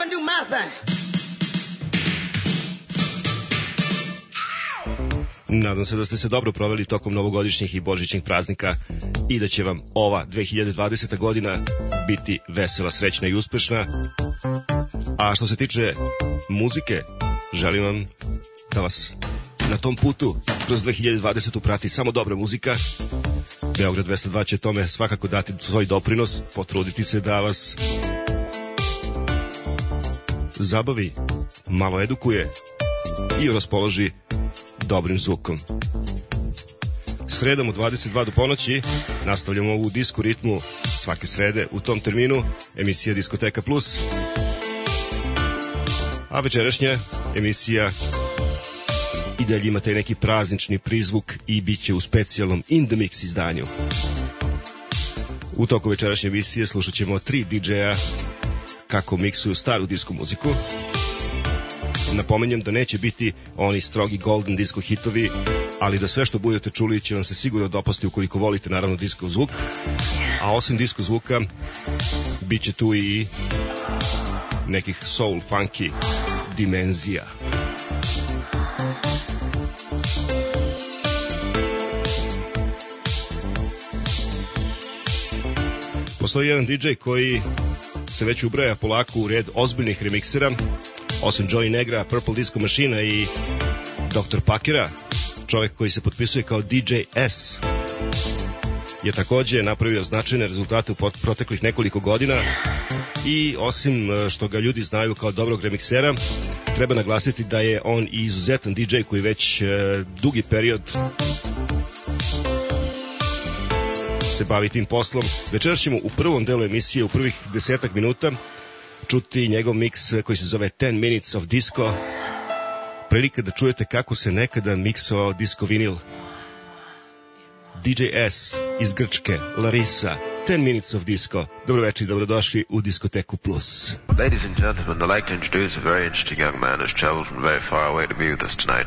and do my thing. Nadam se da ste se dobro proveli tokom novogodišnjih i božićnih praznika i da će vam ova 2020. godina biti vesela, srećna i uspešna. A što se tiče muzike, želim vam da vas na tom putu kroz 2020. prati samo dobra muzika. Beograd 202 će tome svakako dati svoj doprinos, potruditi se da vas zabavi, malo edukuje i raspoloži dobrim zvukom. Sredom u 22 do ponoći nastavljamo u disco ritmu svake srede u tom terminu, emisija Diskoteka Plus. A večerašnja emisija i dalje ima taj neki praznični prizvuk i bit će u specijalnom In The Mix izdanju. U toku večerašnje emisije slušat ćemo 3 DJ-a kako miksuju staru disco muziku. Napomenjem da neće biti oni strogi golden disco hitovi, ali da sve što budete čuli će vam se sigurno dopasti ukoliko volite naravno disco zvuk. A osim disco zvuka bit će tu i nekih soul funky dimenzija. Postoji jedan DJ koji se već ubraja polako u red ozbiljnih remiksera. Osim Johnny Negra, Purple Disco Machine i Dr. Pakera, čovjek koji se potpisuje kao DJ S, je također napravio značajne rezultate u proteklih nekoliko godina i osim što ga ljudi znaju kao dobrog remiksera, treba naglasiti da je on i izuzetan DJ koji već dugi period se bavi tim poslom. Večeras ćemo u prvom delu emisije, u prvih 10 minuta, čuti njegov miks koji se zove 10 Minutes of Disco. Prilika da čujete kako se nekada miksovao disco vinil. DJ S iz Grčke, Larissa, 10 Minutes of Disco. Dobro večer i dobrodošli u Diskoteku Plus. Ladies and gentlemen, I'd like to introduce a very interesting young man who's traveled from very far away to be with us tonight.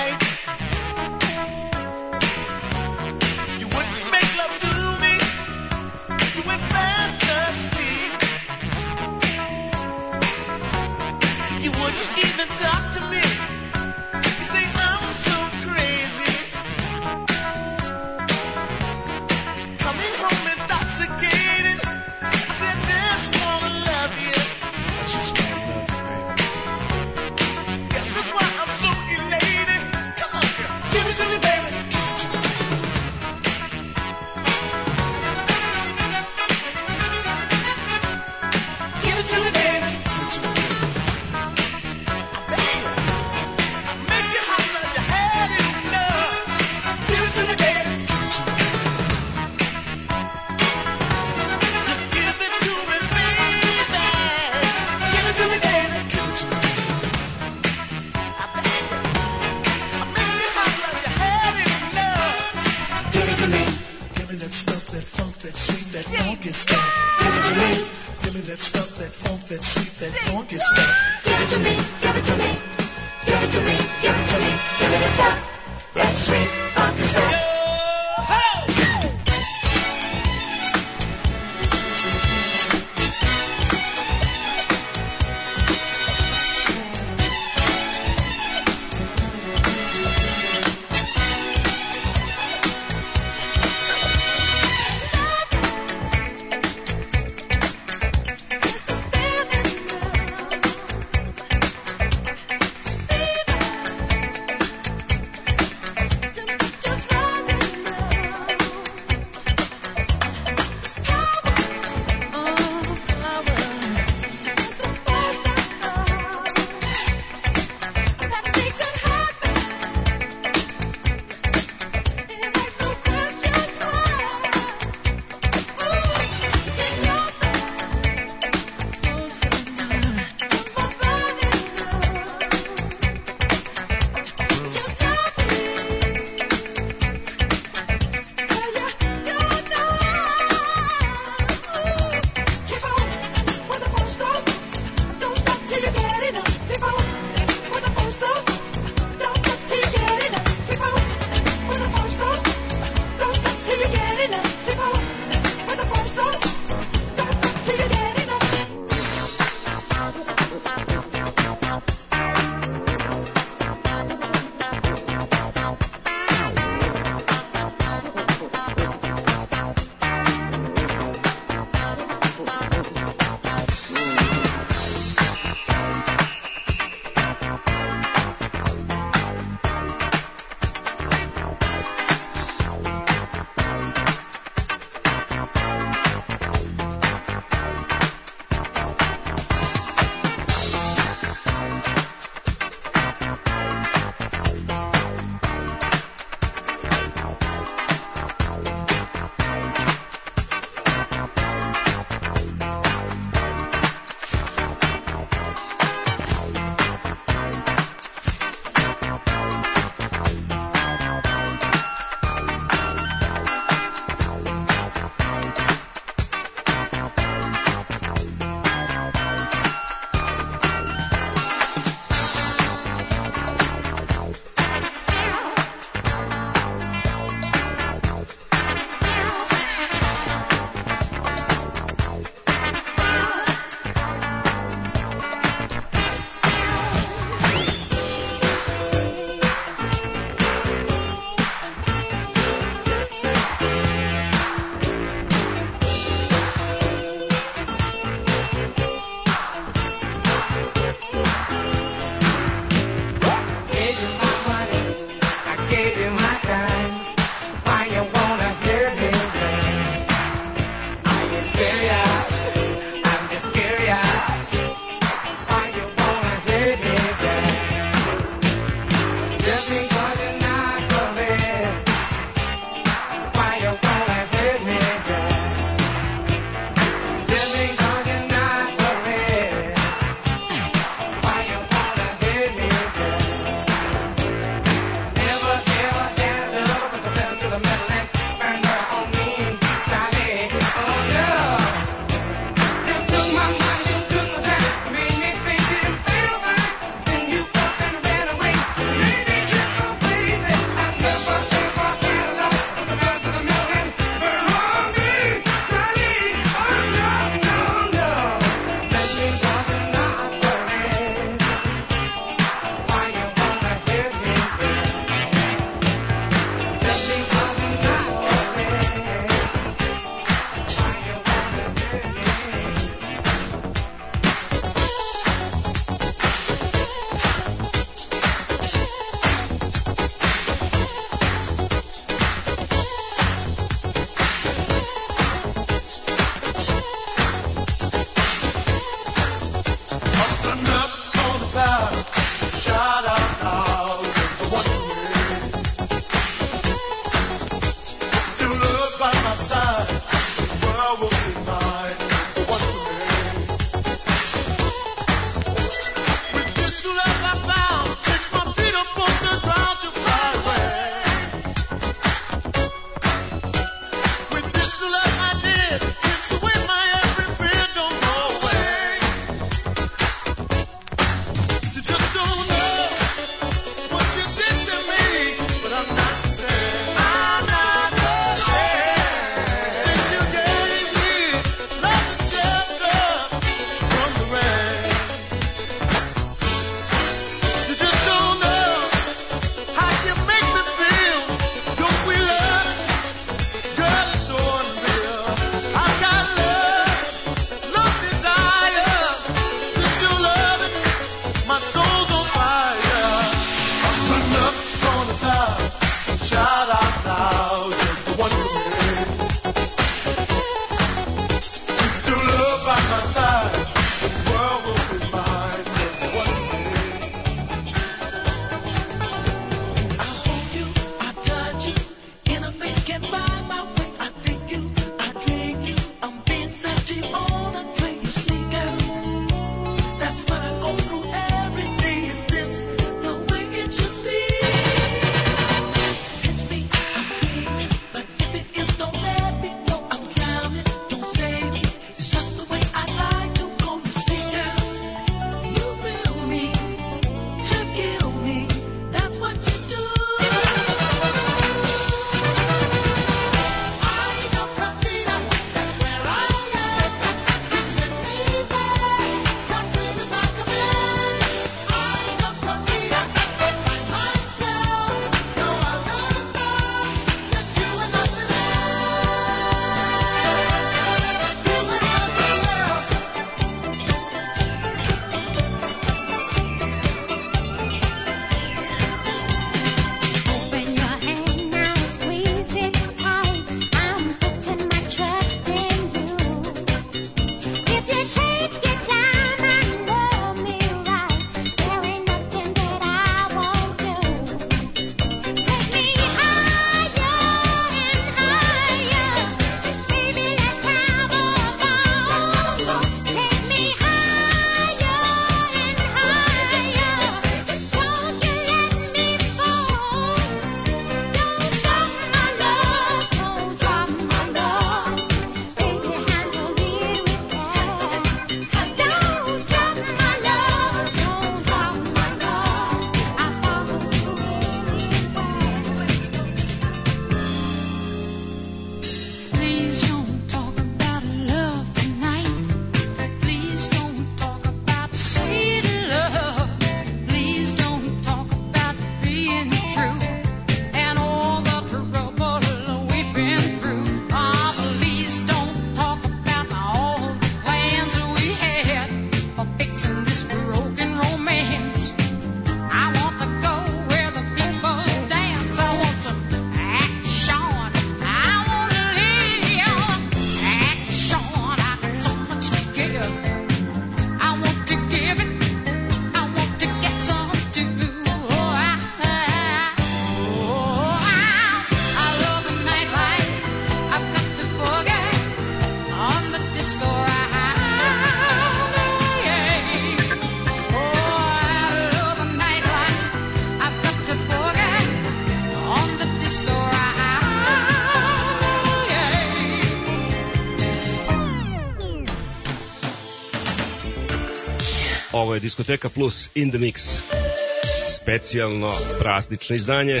je Diskoteka Plus in the Mix. Specijalno praznično izdanje.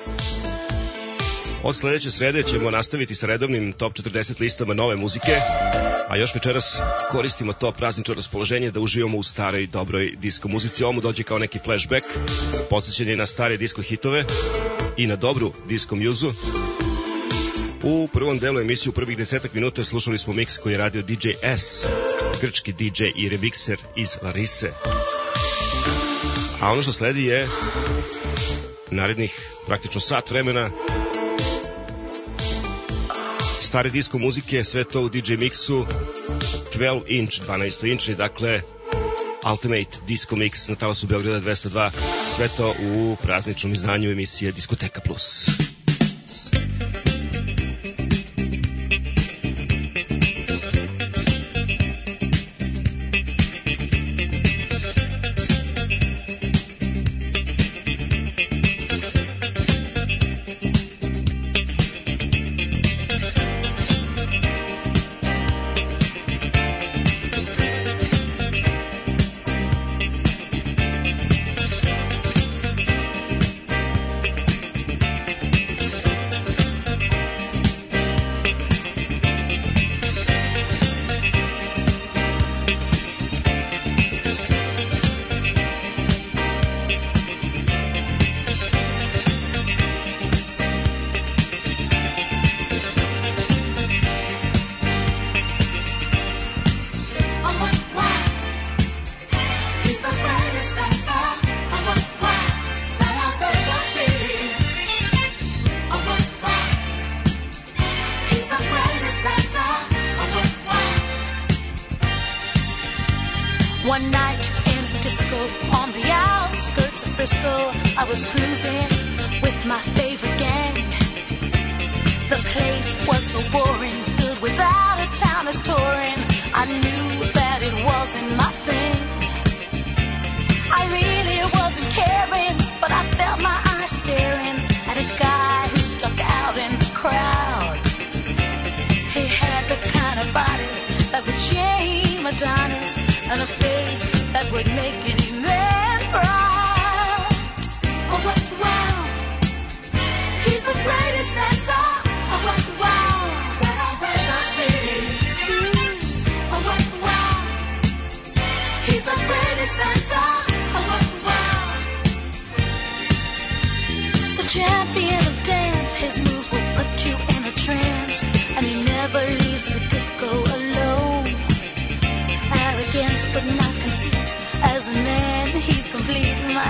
Od sledeće srede ćemo nastaviti sa redovnim top 40 listama nove muzike, a još večeras koristimo to praznično raspoloženje da uživamo u staroj dobroj disko muzici. Ovo mu dođe kao neki flashback, podsjećanje na stare disko hitove i na dobru disko mjuzu. U prvom delu emisiju, u prvih 10 minuta, slušali smo miks koji je radio DJ S, grčki DJ i remixer iz Larise. A ono što sledi je narednih praktično sat vremena stare disko muzike, sve to u DJ mixu 12 inch, 12 inčni, dakle Ultimate Disco Mix na talasu Beograda 202, sve to u prazničnom izdanju emisije Diskoteka Plus. But not conceit. As a man, he's complete.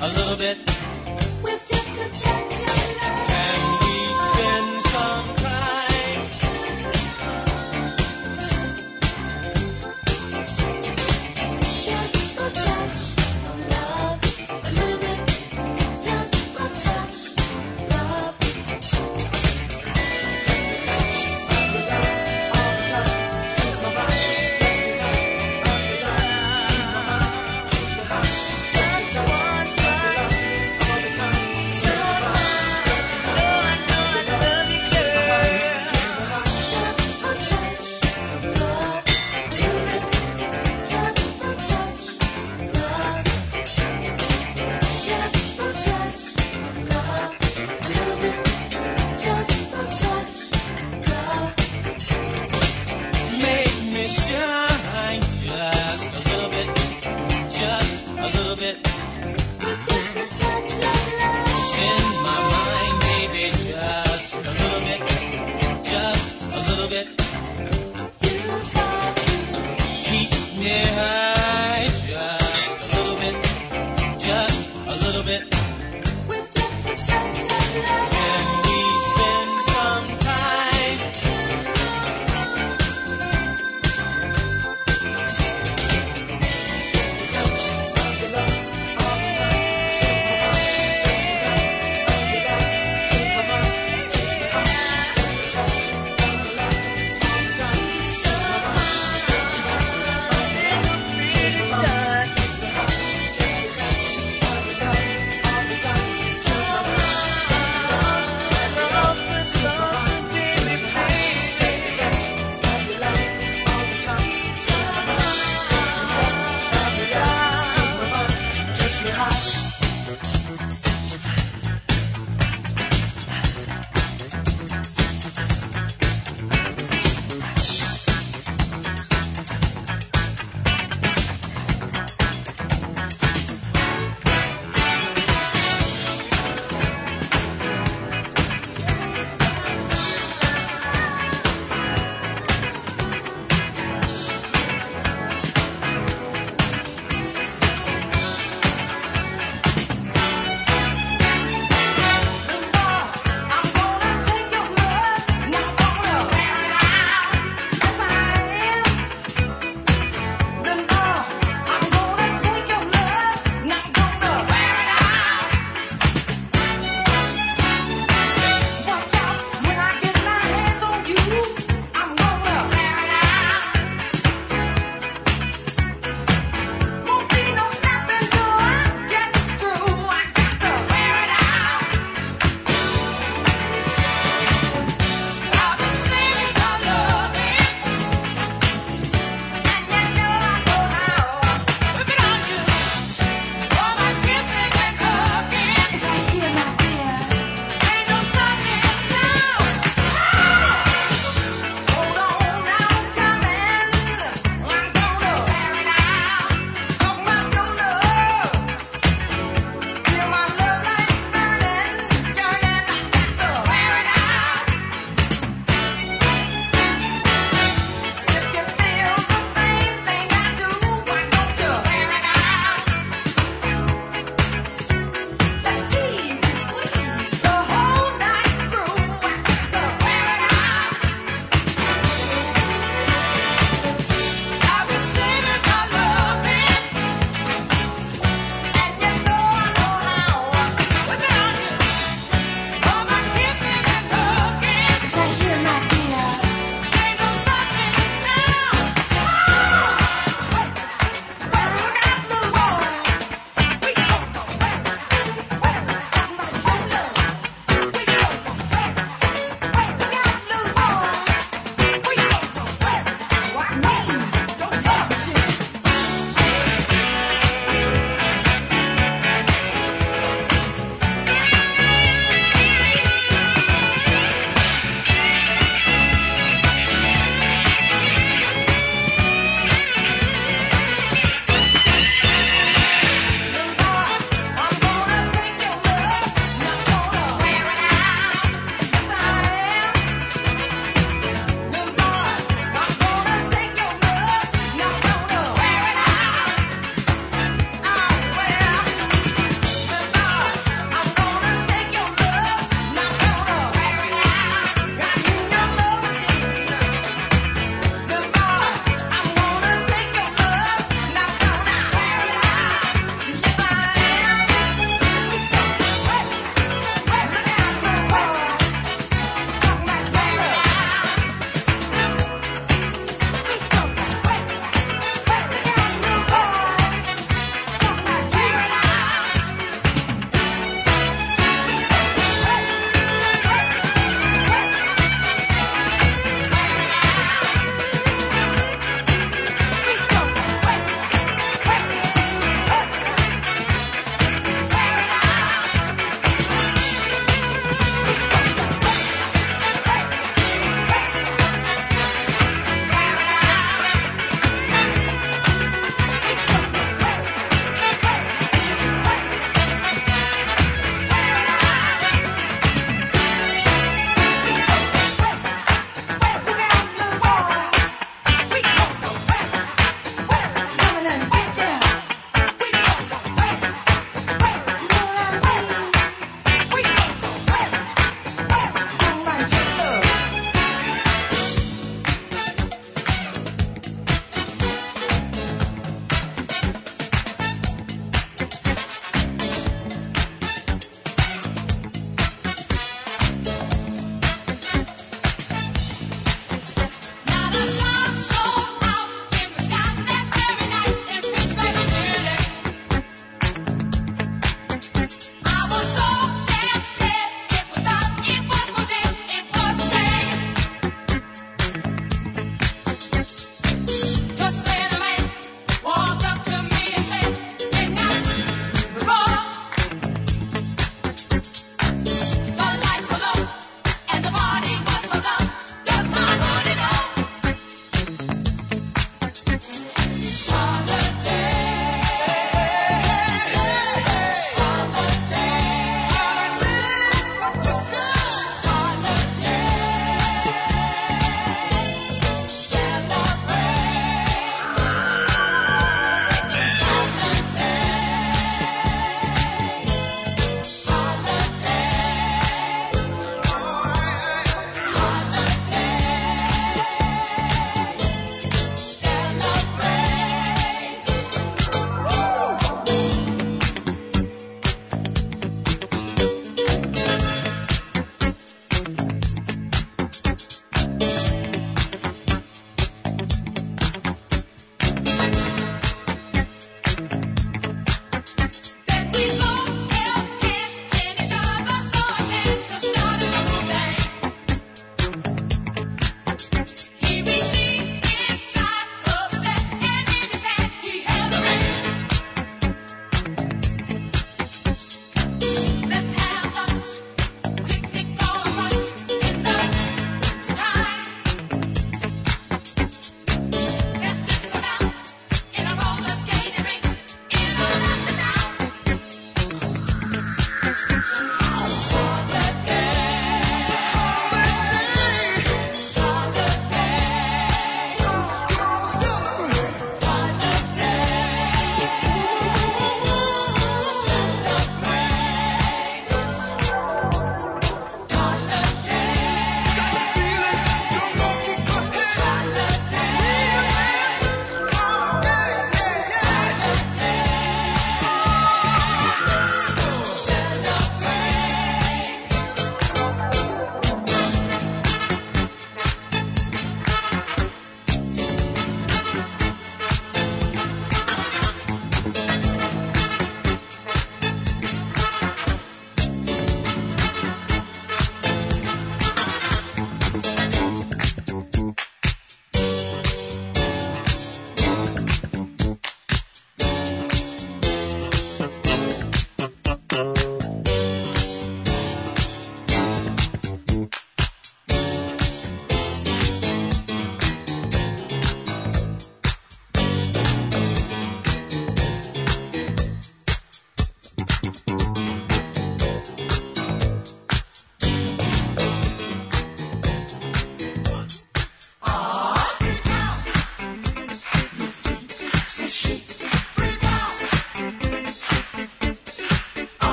a little bit. With just a touch of love. Can we spend some time? Just a touch of love, a little bit. Just a touch of love. Just one touch.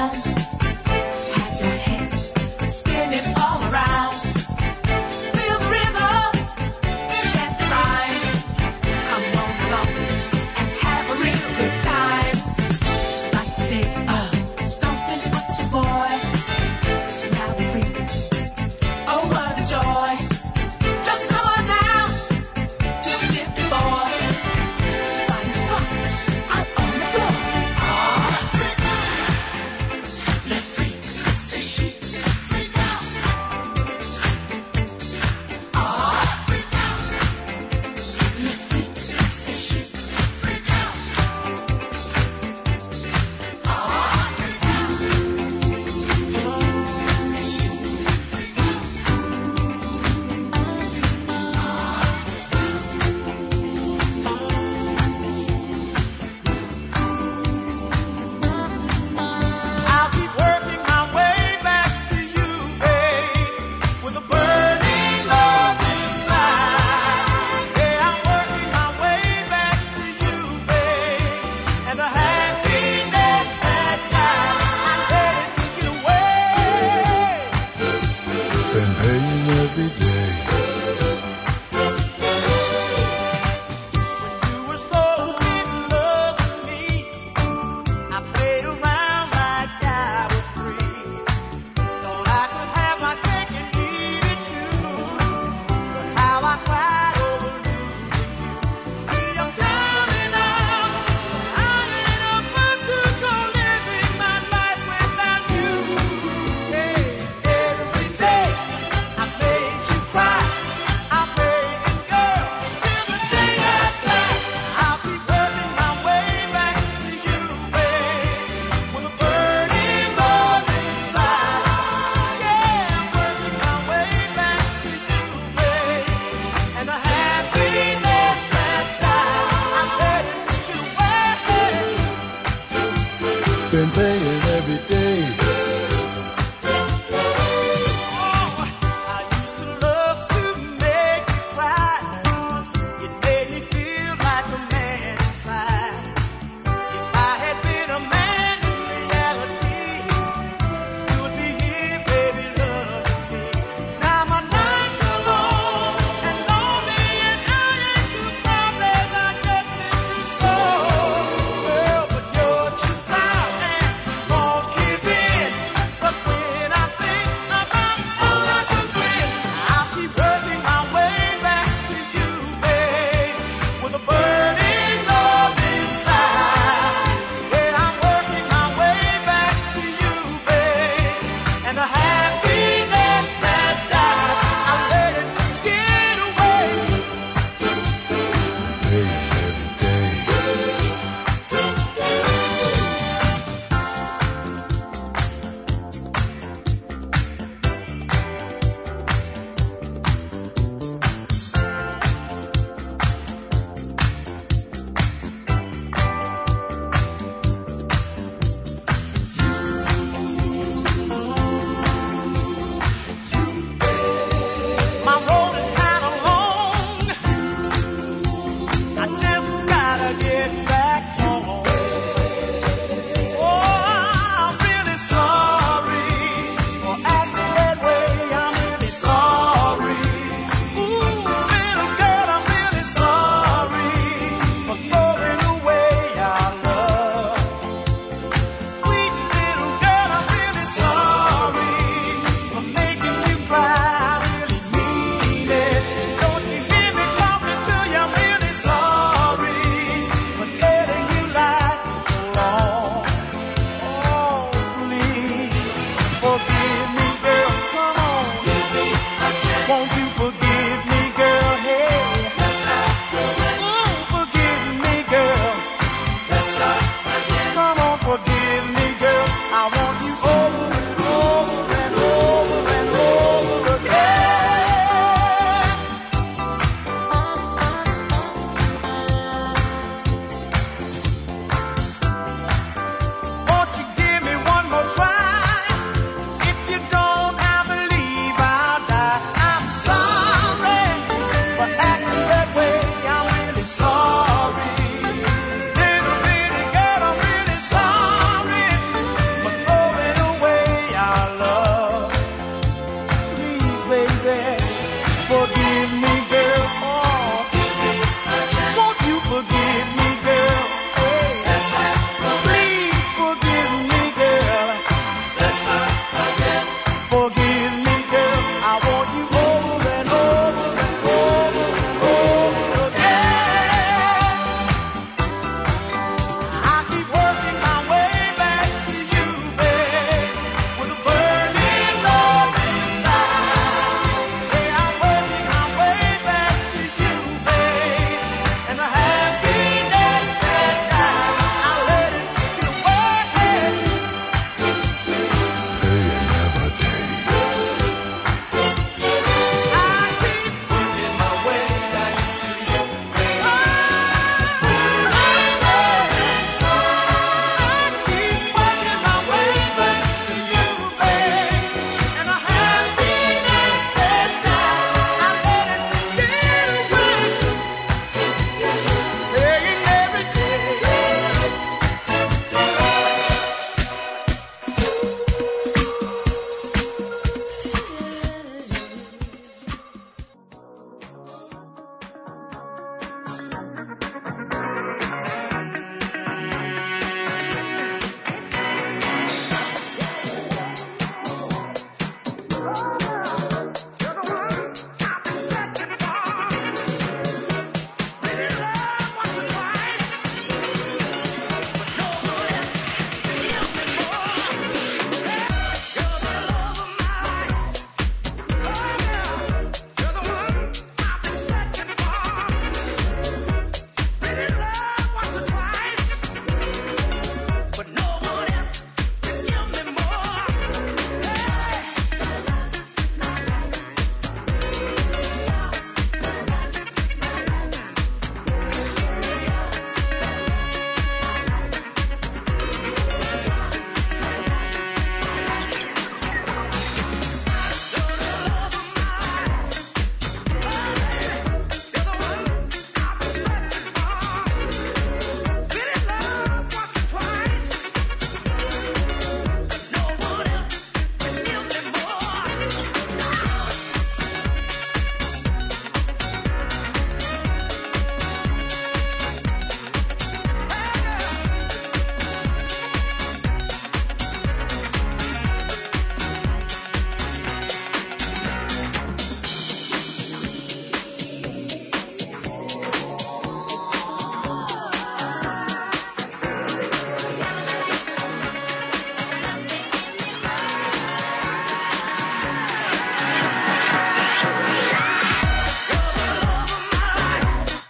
down. Pass your head, spin it all around. Feel the rhythm, chant the rhyme. Come on along and have a real good time. Like the days of stomping up your boy. Now we're free. Oh, what a joy. Just come on down to the 54. Find a spot out on the floor.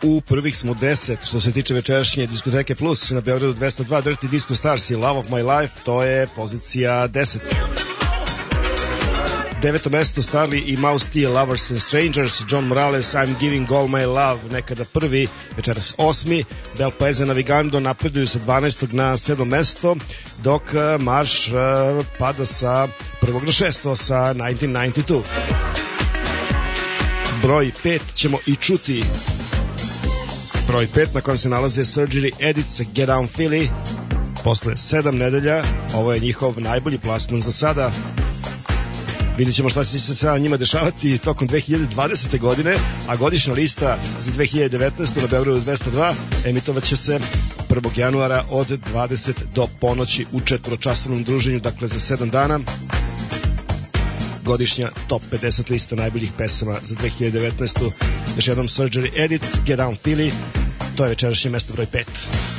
U prvih smo 10 što se tiče večerašnje diskoteke Plus na Beogradu 202 Dirty Disco Stars i Love of My Life, to je pozicija 10. 9. mesto Starley i Mouse T, Lovers and Strangers, John Morales, I'm Giving All My Love, nekada prvi, večeras 8. Bel Paese Navigando napreduju sa 12. na 7. mesto, dok marš pada sa 1. na 6. sa 1992. Broj 5 ćemo i čuti. Broj 5 na kojem se nalaze Surgery Edits, Get Down Philly. Posle 7 nedelja, ovo je njihov najbolji plasman za sada. Vidjet ćemo šta će se sa njima dešavati tokom 2020. godine, a godišnja lista za 2019. na Beogradu 202 emitovat će se 1. januara od 20 do ponoći u 4-časovnom druženju, dakle za 7 dana. Godišnja top 50 lista najboljih pesama za 2019. Još jednom Surgery Edits, Get Down Philly, to je večerašnje mesto broj 5.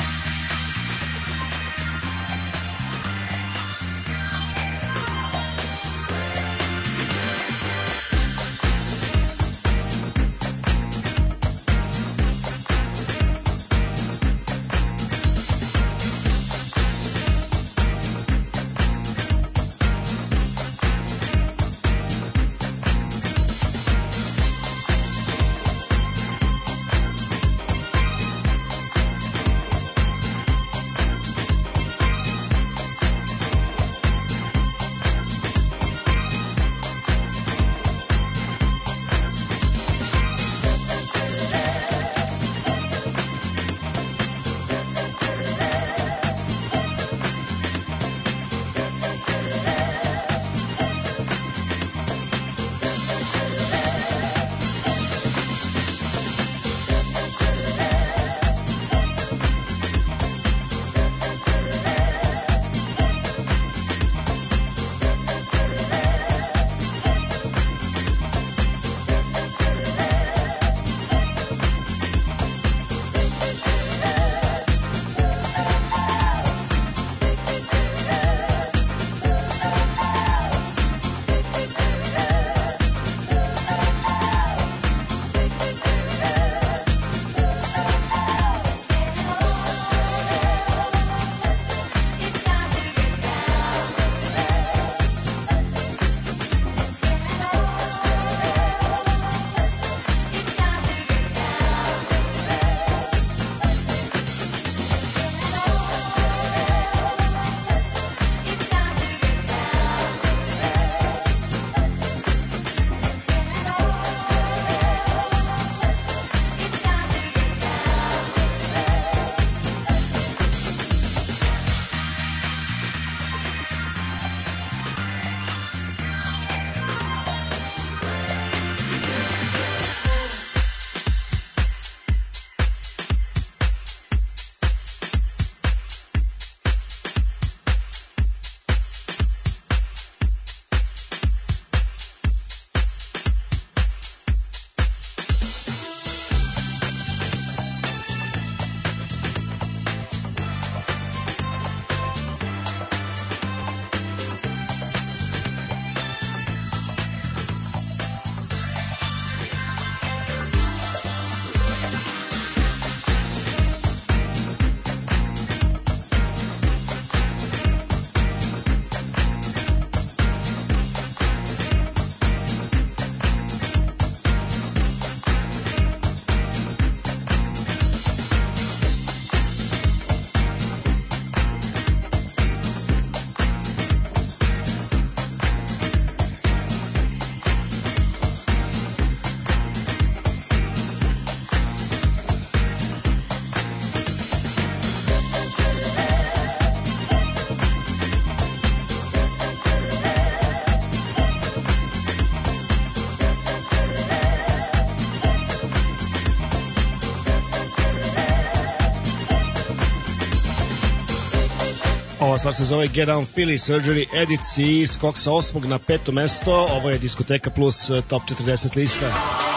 Ova stvar se zove Get Down Philly, Surgery Edits i skok sa 8. na 5. mesto. Ovo je diskoteka plus top 40 lista.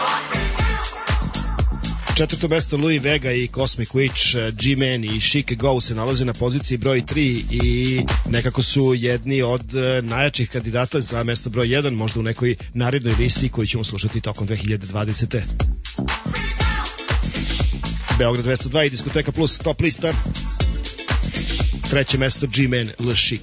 4. mesto Louis Vega i Cosmic Witch, G-Man i Chic Go se nalaze na poziciji broj 3 i nekako su jedni od najjačih kandidata za mesto broj 1, možda u nekoj narednoj listi koju ćemo slušati tokom 2020. Beograd 202 i Diskoteka Plus top lista. Treće mesto G-Man Le Chic.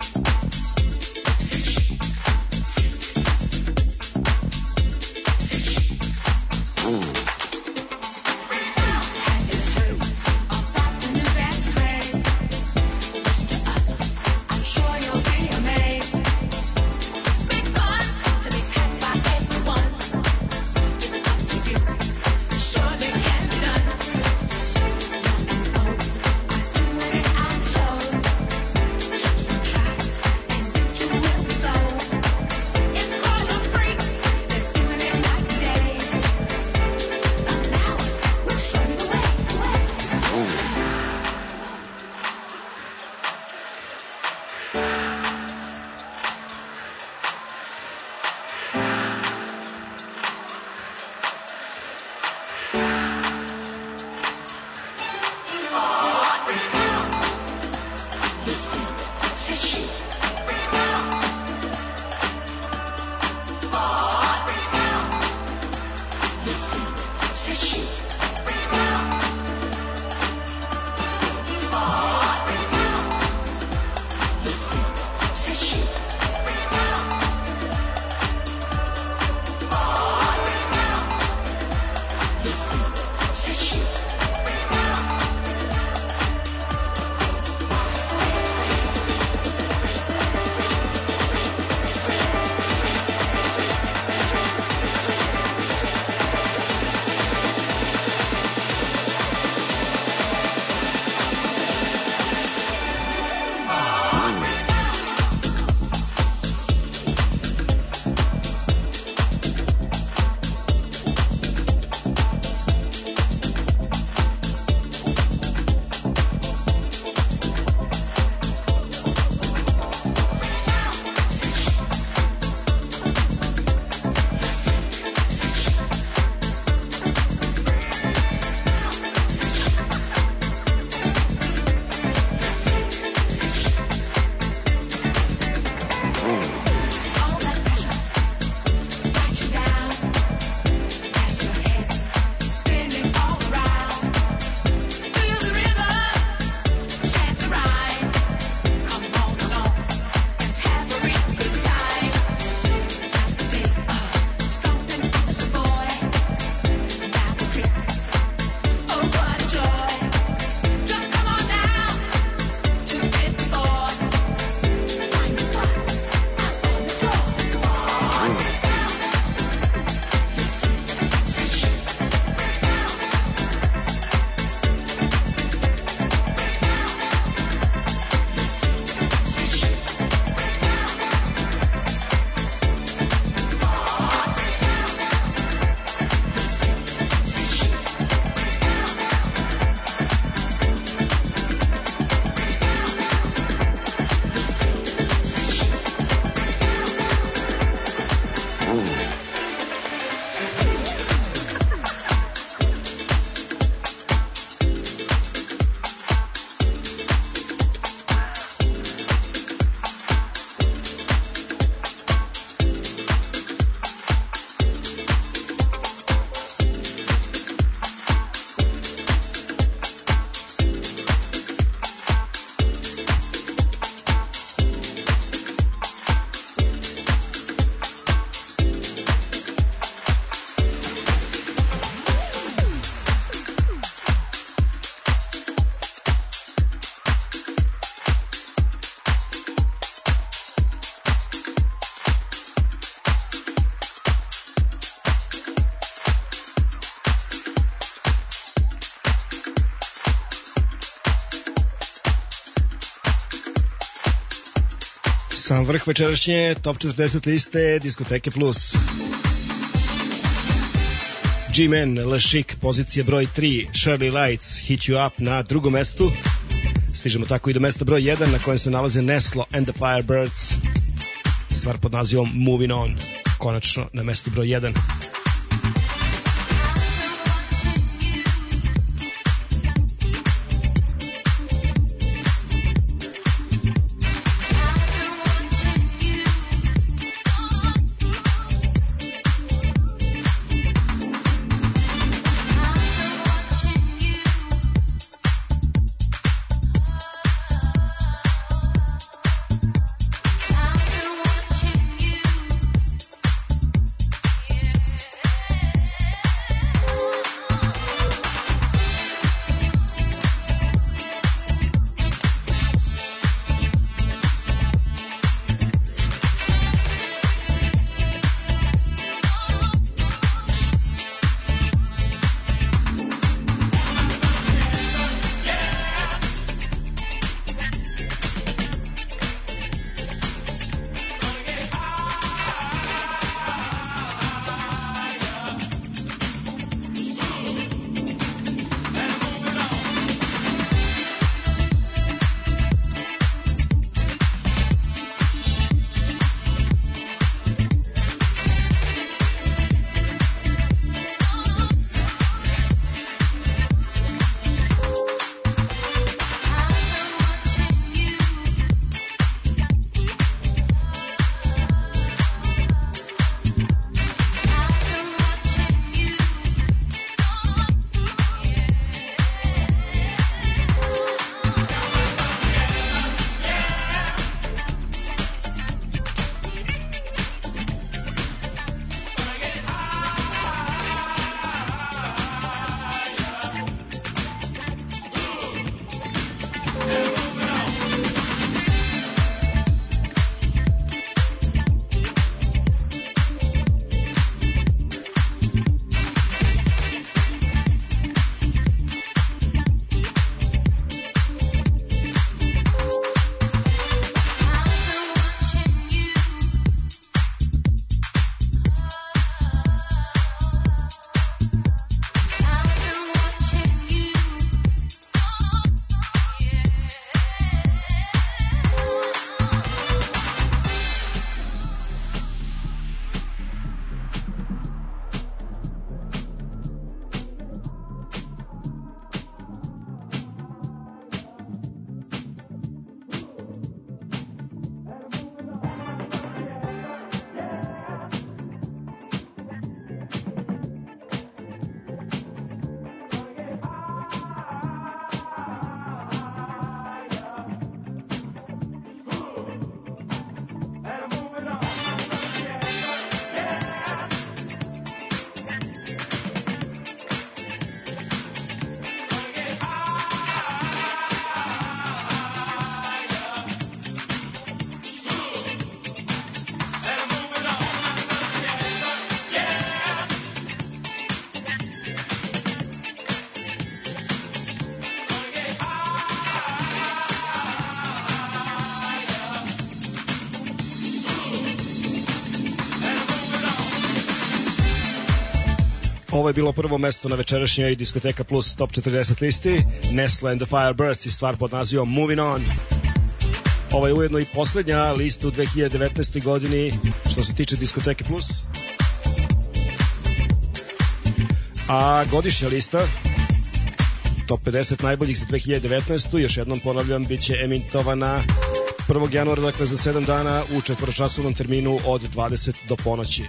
Sam vrh večerašnje top 40 liste Diskoteke Plus. G-Man Le Chic, pozicija broj 3, Shirley Lights, Hit You Up na drugom mestu. Stižemo tako i do mesta broj 1 na kojem se nalaze Neslo and the Firebirds. Stvar pod nazivom Moving On, konačno na mestu broj 1. Ovo je bilo prvo mesto na večerašnjoj Diskoteka Plus Top 40 listi. Nestle and the Firebirds i stvar pod nazivom Moving On. Ovo je ujedno i poslednja lista u 2019. godini što se tiče Diskoteke Plus. A godišnja lista Top 50 najboljih za 2019. još jednom ponavljam, bit će emitovana 1. januara, dakle za 7 dana u četvoročasovnom terminu od 20 do ponoći.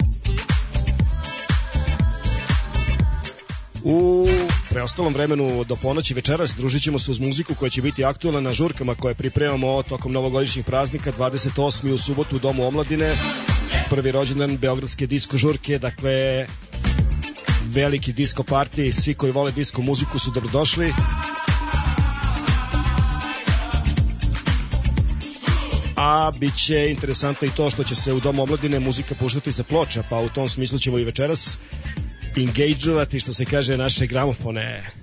U preostalom vremenu do ponoći večeras družit ćemo se uz muziku koja će biti aktualna na žurkama koje pripremamo tokom novogodišnjih praznika. 28. u subotu u Domu omladine, prvi rođendan beogradske disko žurke, dakle veliki disko party, svi koji vole disko muziku su dobrodošli. A bit će interesantno i to što će se u Domu omladine muzika puštati sa ploča, pa u tom smislu ćemo i večeras engage-ovati, što se kaže, naše gramofone.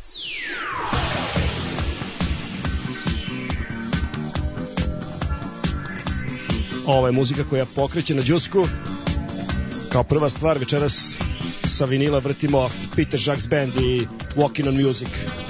Ovo je muzika koja pokreće na džusku. Kao prva stvar večeras sa vinila vrtimo Peter Jacques Band i Walking on Music.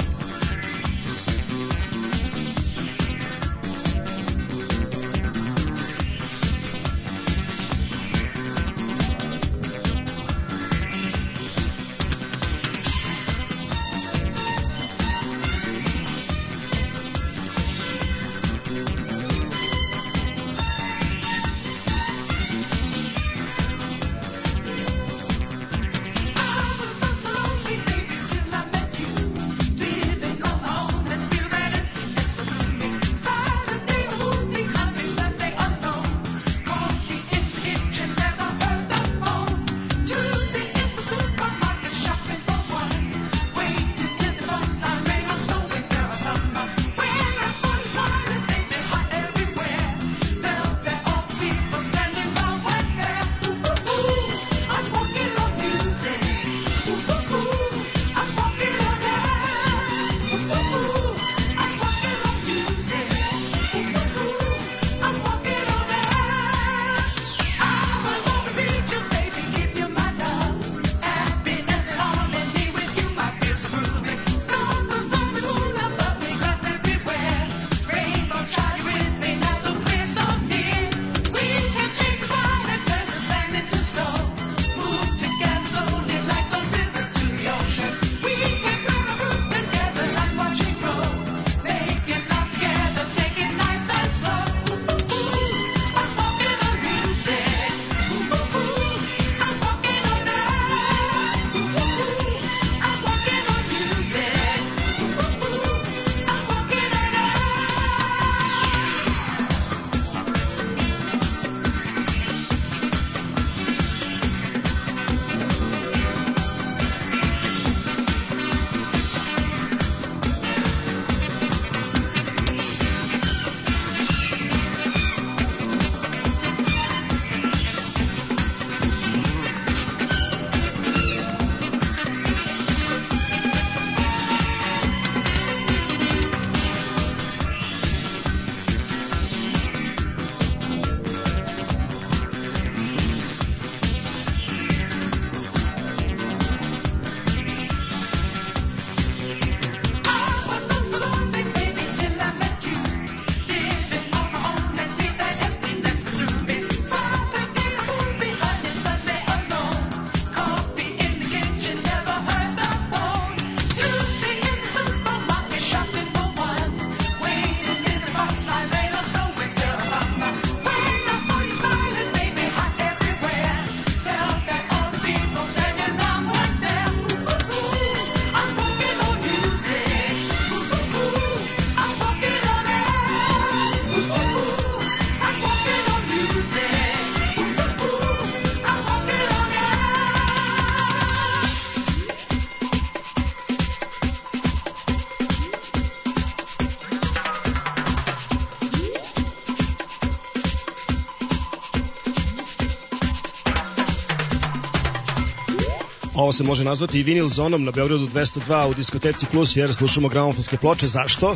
Ovo se može nazvati i vinil zonom na Beogradu 202 u Diskoteci Plus, jer slušamo gramofonske ploče. Zašto?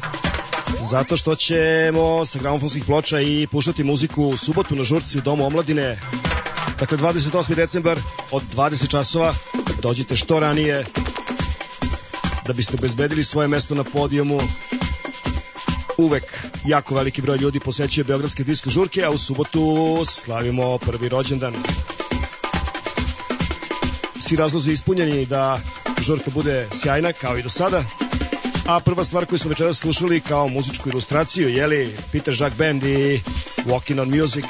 Zato što ćemo sa gramofonskih ploča i puštati muziku u subotu na žurci u Domu omladine. Dakle, 28. decembar od 20 časova dođite što ranije da biste obezbedili svoje mesto na podijumu. Uvek jako veliki broj ljudi posećuje beogradske disko žurke, a u subotu slavimo prvi rođendan. Svi razlozi ispunjeni da žurka bude sjajna kao i do sada. A prva stvar koju smo večeras slušali kao muzičku ilustraciju je Peter Jacques Band i Walking on Music.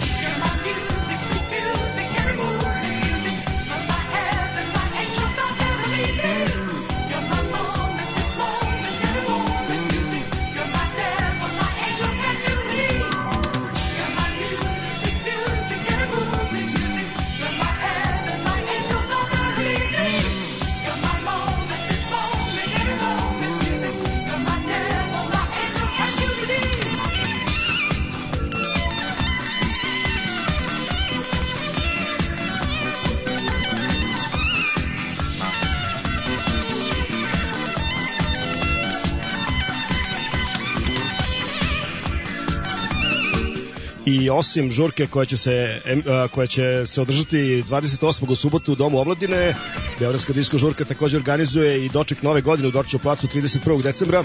I osim žurke koja će se održati 28. u subotu u Domu omladine, beogradska disko žurka takođe organizuje i doček nove godine u Dorćevu placu 31. decembra.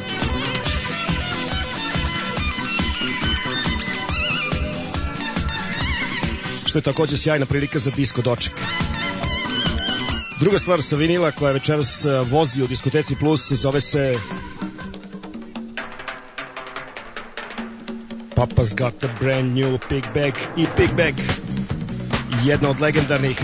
Što je takođe sjajna prilika za disko doček. Druga stvar sa vinila koja večeras vozi u diskoteci Plus zove se Papa's got a brand new pig bag i Pig Bag, jedna od legendarnih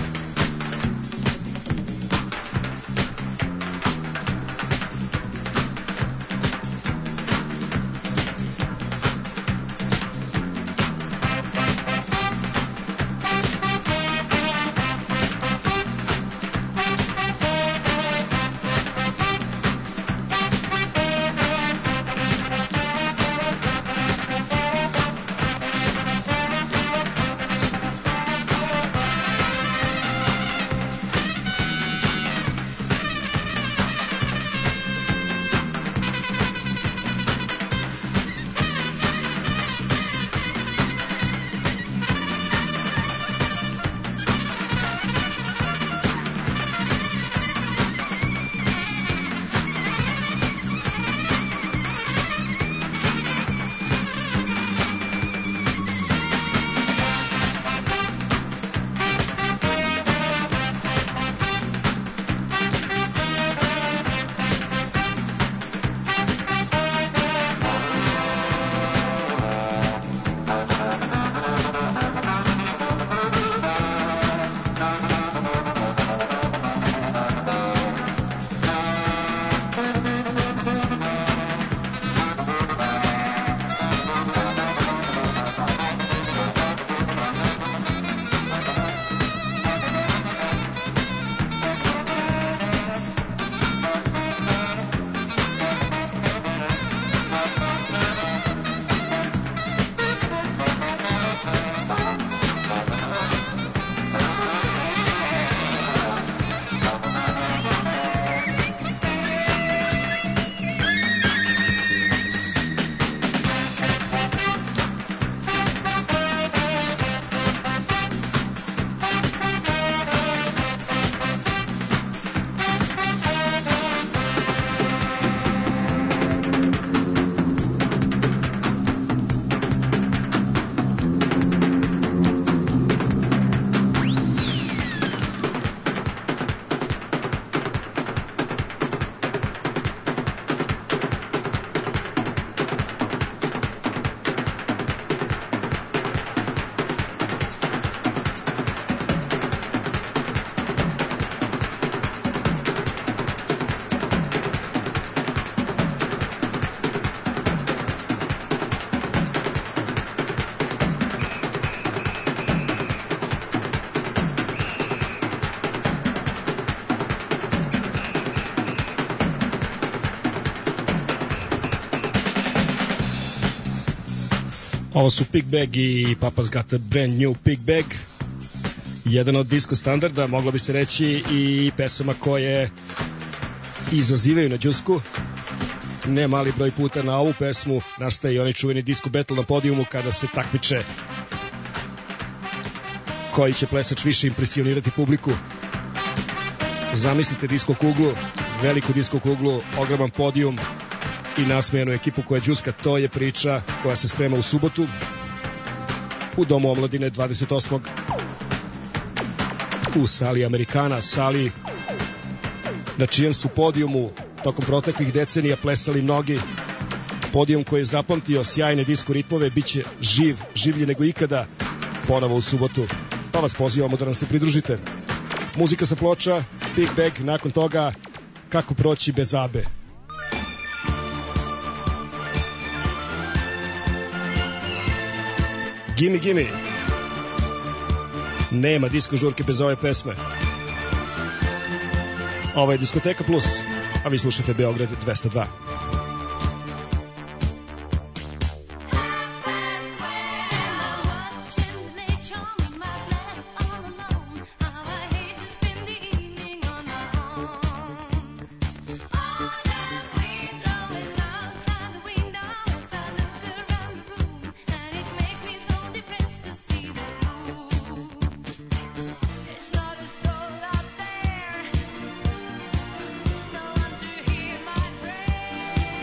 Ovo su Pig Bag i Papa's got a brand new Pig Bag. Jedan od disko standarda, moglo bi se reći, i pesama koje izazivaju na džusku. Ne mali broj puta na ovu pesmu nastaje i onaj čuveni disco battle na podijumu kada se takmiče koji će plesač više impresionirati publiku. Zamislite disko kuglu, veliku disko kuglu, ogroman podijum i nasmejanu ekipu koja džuska. To je priča koja se sprema u subotu u Domu omladine 28. u sali Amerikana, sali na čijem su podijumu tokom proteklih decenija plesali mnogi. Podijum koji je zapamtio sjajne disko ritmove biće življi nego ikada ponovo u subotu, pa vas pozivamo da nam se pridružite. Muzika sa ploča, Big Bag, nakon toga Kako proći bez Abe. Gimme, gimme. Nema disko žurke bez ove pesme. Ovo je Diskoteka Plus, a vi slušate Beograd 202. No one to hear my prayer.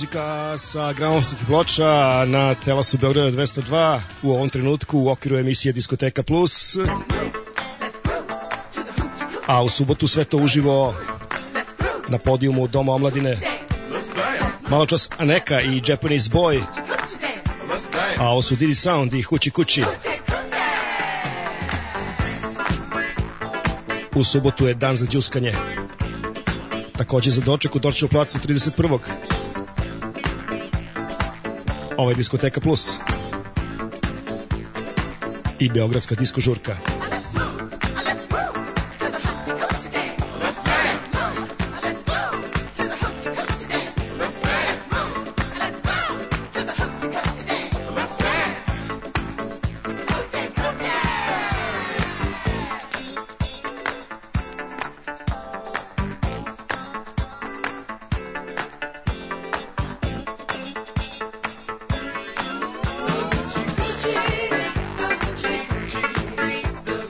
muzika sa gramofskih ploča na Telasu Beograda 202 u ovom trenutku u okviru emisije Diskoteka Plus. A u subotu sve to uživo na podijumu Doma omladine. Malo čas Aneka i Japanese Boy. A ovo su Didi Sound i Huči Kući. U subotu je dan za džuskanje. Takođe za doček u Dorčevu placu 31. Ovo je Diskoteka Plus i Beogradska disko žurka. Gucci, Gucci, Gucci,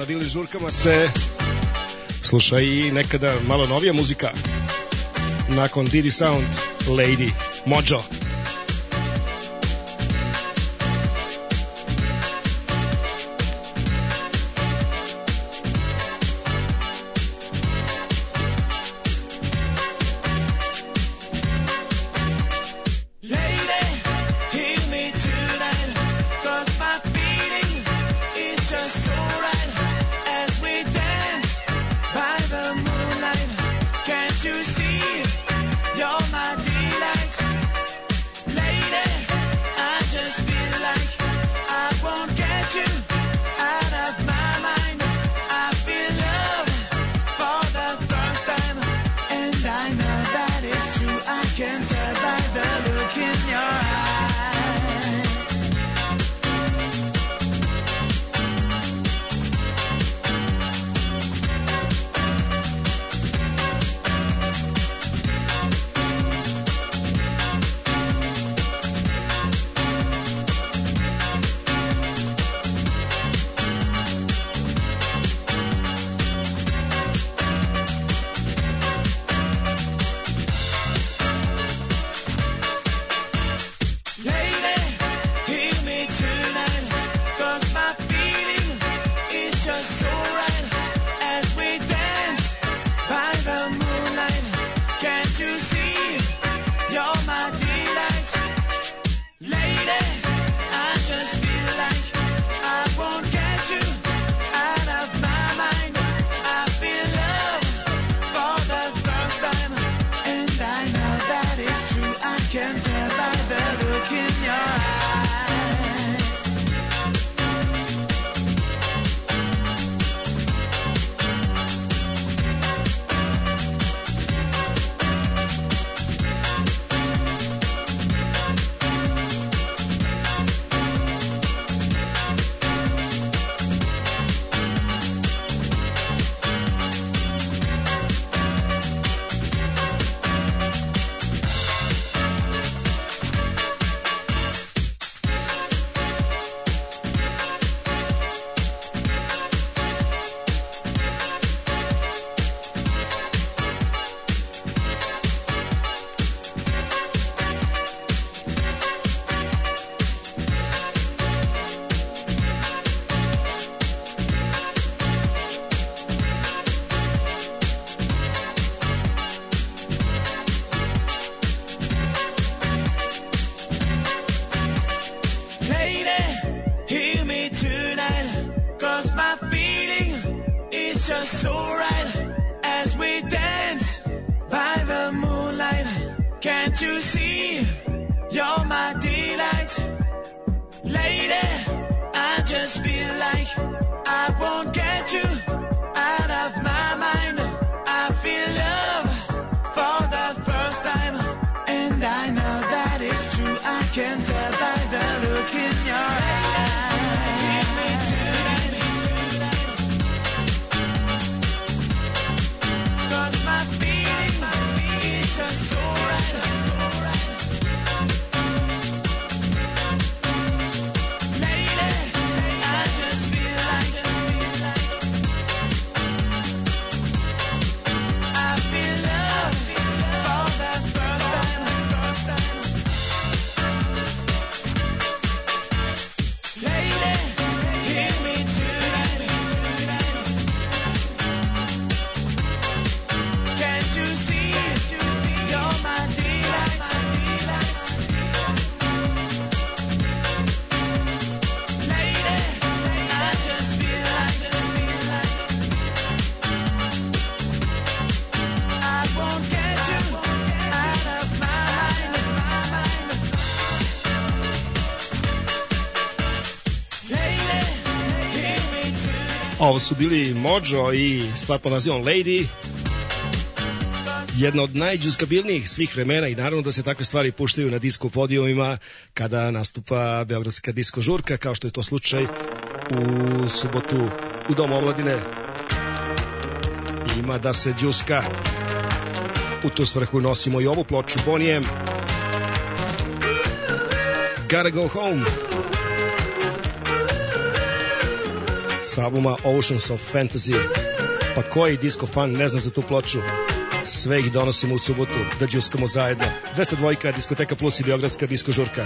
Dili žurkama se sluša i nekada malo novija muzika. Nakon Didi Sound, Lady, Mojo. Ovo su bili Mojo i stvar pod nazivom Lady, jedna od najđuskabilnijih svih vremena i naravno da se takve stvari puštaju na disko podijumima kada nastupa Beogradska disko žurka, kao što je to slučaj u subotu u Domu omladine. Ima da se đuska. U tu svrhu nosimo i ovu ploču Bonnie M. Gotta go home. sa albuma Oceans of Fantasy. Pa koji disco fan ne zna za tu ploču? Sve ih donosimo u subotu, da džuskamo zajedno. 202, Diskoteka Plus i Beogradska disko žurka.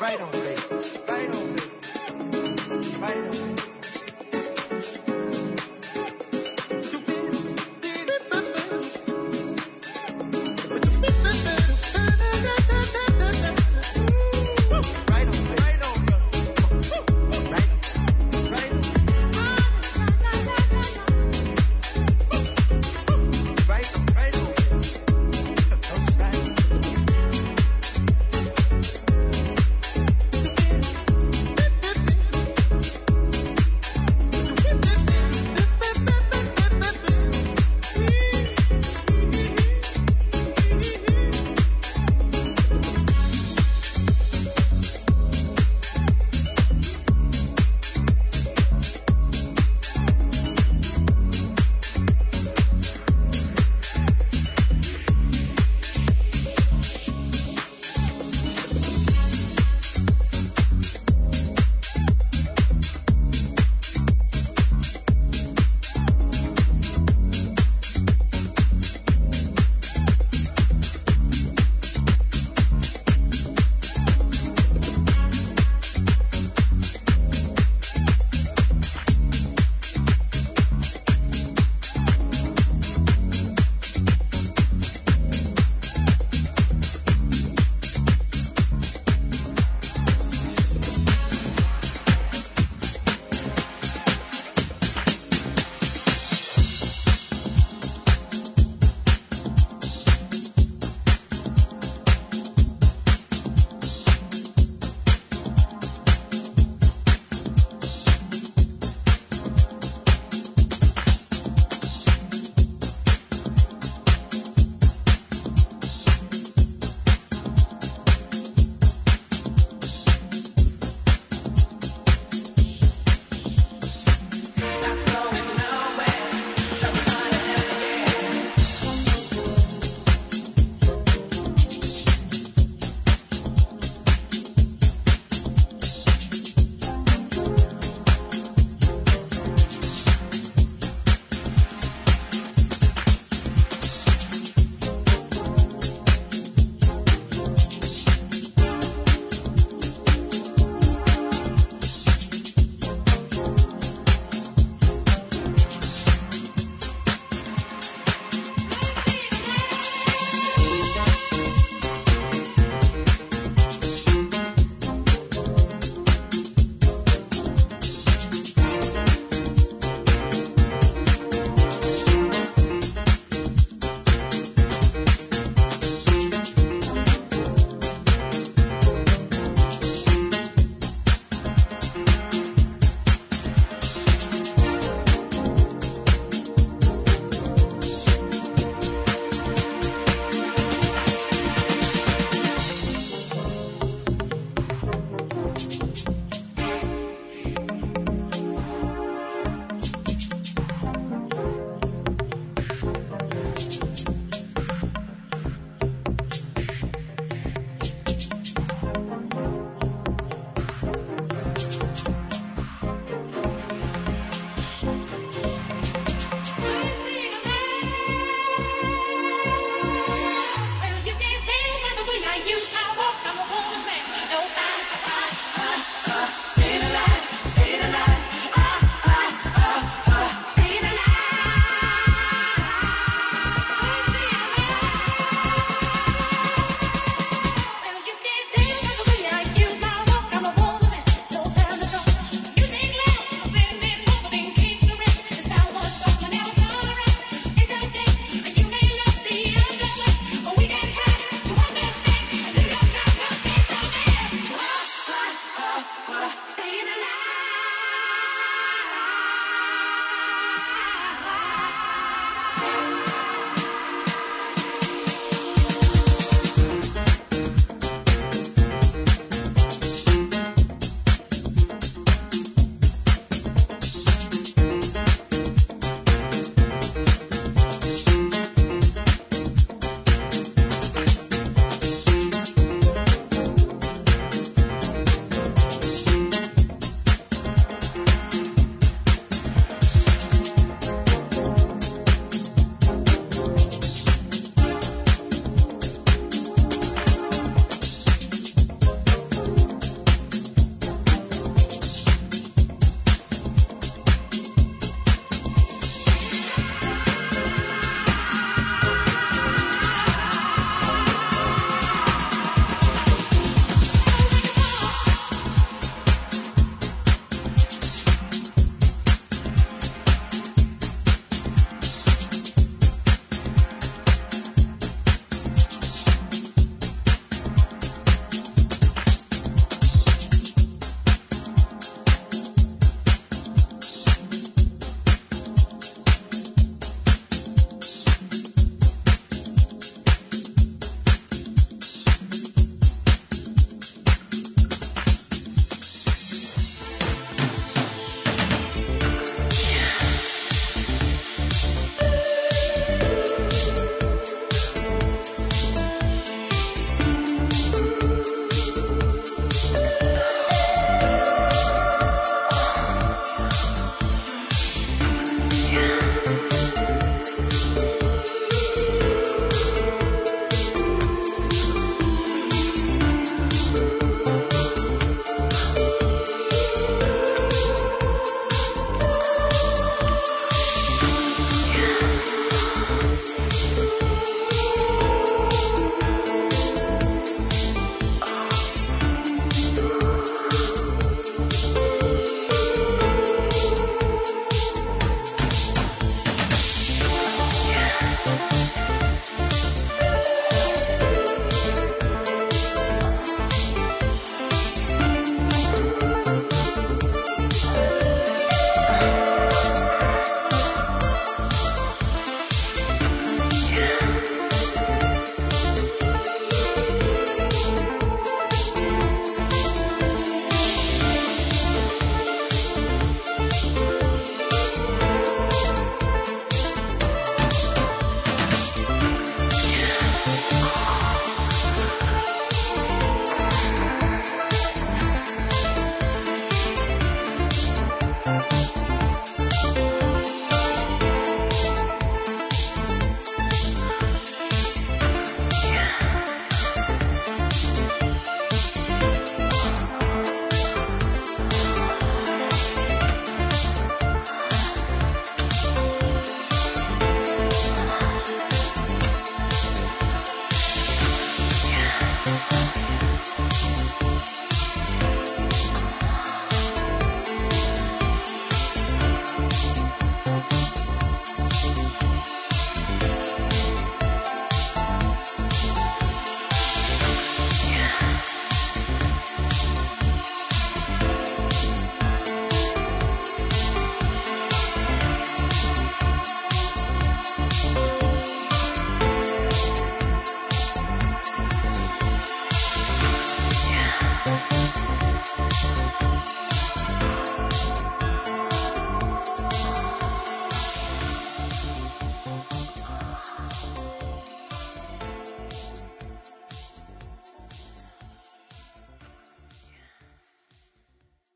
right on, baby.